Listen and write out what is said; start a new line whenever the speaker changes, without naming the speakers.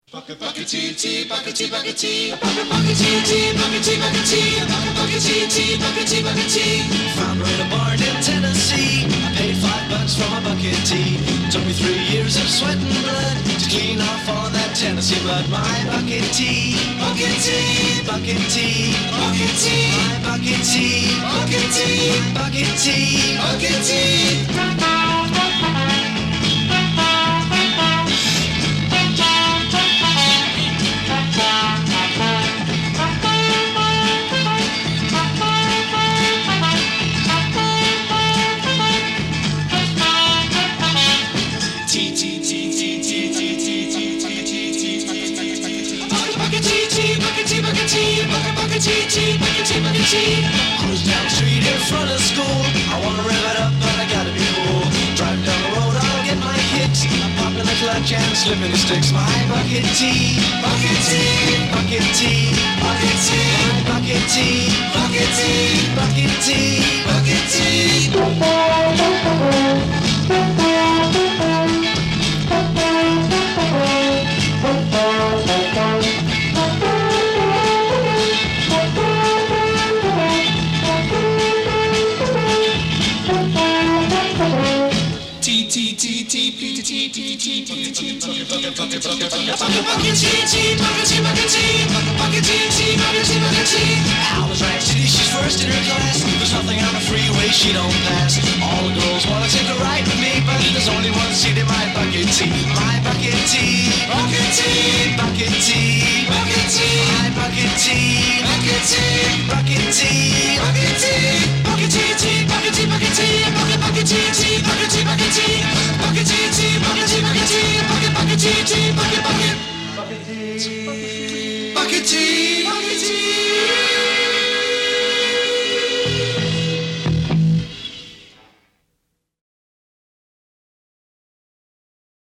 Bucket bucket tea tea bucket tea bucket tea bucket bucket tea tea bucket tea bucket tea bucket bucket tea tea bucket tea bucket tea. Found her in a barn in Tennessee. I paid $5 for my bucket tea. Took me 3 years of sweat and blood to clean off all that Tennessee mud. My bucket tea, bucket tea, bucket tea, bucket tea, my bucket tea, bucket tea, bucket tea, bucket tea. Cruise down the street in front of school. I wanna rev it up, but I gotta be cool. Driving down the road, I'll get my kicks. I'm popping the clutch and slipping the sticks. My bucket tea, bucket tea, bucket tea, bucket tea, my bucket tea, bucket tea, bucket tea, bucket tea. Alice Ranch City, she's first in her class. There's nothing on the freeway she don't pass. All the girls wanna take a ride with me, but there's only one seat in my bucket tea. My bucket tea, bucket tea, bucket tea, bucket tea, my bucket tea, bucket tea, bucket tea, bucket tea, bucket tea, tea, bucket tea, bucket tea, bucket bucket tea, tea, bucket tea, bucket tea, bucket tea, tea, bucket tea, bucket tea, bucket bucket tea, tea, bucket bucket bucket tea, bucket tea.